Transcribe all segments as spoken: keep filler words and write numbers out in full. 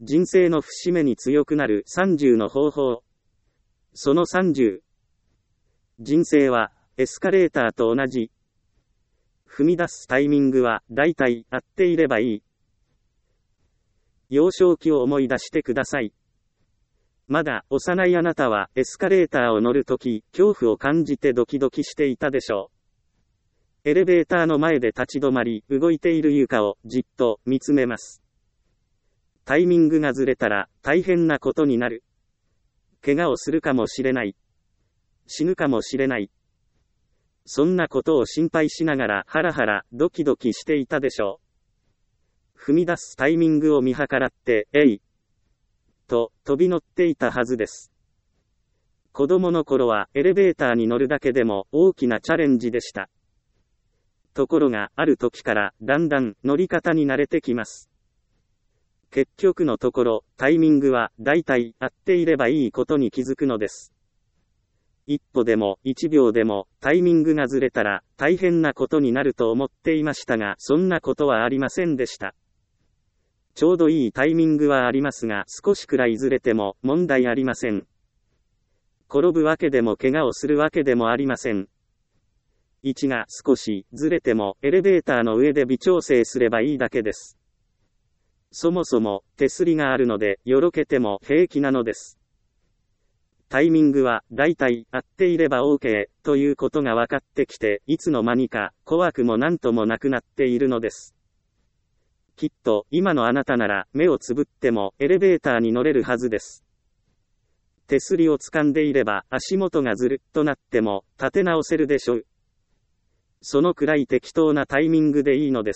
人生の節目に強くなるさんじゅうの方法。そのさんじゅう。人生はエスカレーターと同じ。踏み出すタイミングはだいたい合っていればいい。幼少期を思い出してください。まだ幼いあなたはエスカレーターを乗るとき、恐怖を感じてドキドキしていたでしょう。エレベーターの前で立ち止まり、動いている床をじっと見つめます。タイミングがずれたら大変なことになる。怪我をするかもしれない。死ぬかもしれない。そんなことを心配しながらハラハラドキドキしていたでしょう。踏み出すタイミングを見計らって、えいと飛び乗っていたはずです。子供の頃はエレベーターに乗るだけでも大きなチャレンジでした。ところがある時からだんだん乗り方に慣れてきます。結局のところタイミングはだいたい合っていればいいことに気づくのです。一歩でも一秒でもタイミングがずれたら大変なことになると思っていましたが、そんなことはありませんでした。ちょうどいいタイミングはありますが、少しくらいずれても問題ありません。転ぶわけでも怪我をするわけでもありません。位置が少しずれてもエレベーターの上で微調整すればいいだけです。そもそも手すりがあるのでよろけても平気なのです。タイミングはだいたい合っていれば OK ということが分かってきて、いつの間にか怖くもなんともなくなっているのです。きっと今のあなたなら目をつぶってもエレベーターに乗れるはずです。手すりを掴んでいれば足元がずるっとなっても立て直せるでしょう。そのくらい適当なタイミングでいいのです。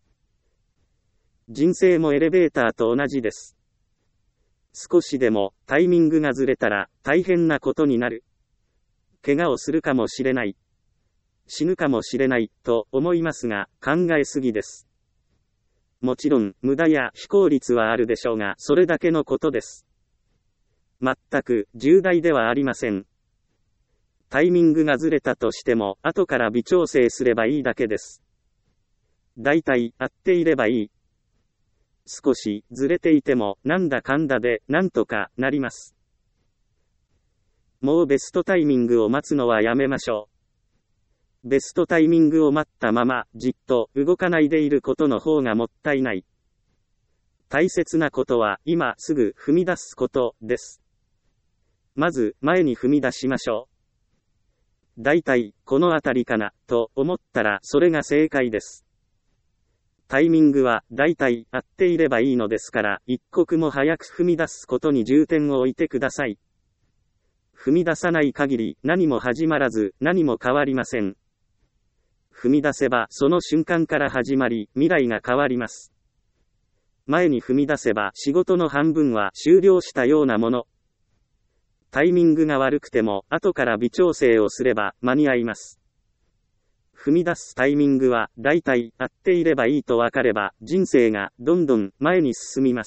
人生もエレベーターと同じです。少しでもタイミングがずれたら大変なことになる。怪我をするかもしれない。死ぬかもしれないと思いますが、考えすぎです。もちろん無駄や非効率はあるでしょうが、それだけのことです。全く重大ではありません。タイミングがずれたとしても後から微調整すればいいだけです。だいたい合っていればいい。少しずれていてもなんだかんだでなんとかなります。もうベストタイミングを待つのはやめましょう。ベストタイミングを待ったままじっと動かないでいることの方がもったいない。大切なことは今すぐ踏み出すことです。まず前に踏み出しましょう。だいたいこの辺りかなと思ったらそれが正解です。タイミングはだいたい合っていればいいのですから、一刻も早く踏み出すことに重点を置いてください。踏み出さない限り何も始まらず何も変わりません。踏み出せばその瞬間から始まり未来が変わります。前に踏み出せば仕事の半分は終了したようなもの。タイミングが悪くても後から微調整をすれば間に合います。踏み出すタイミングはだいたい合っていればいいと分かれば人生がどんどん前に進みます。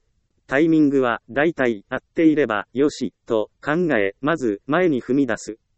タイミングはだいたい合っていればよしと考え、まず前に踏み出す。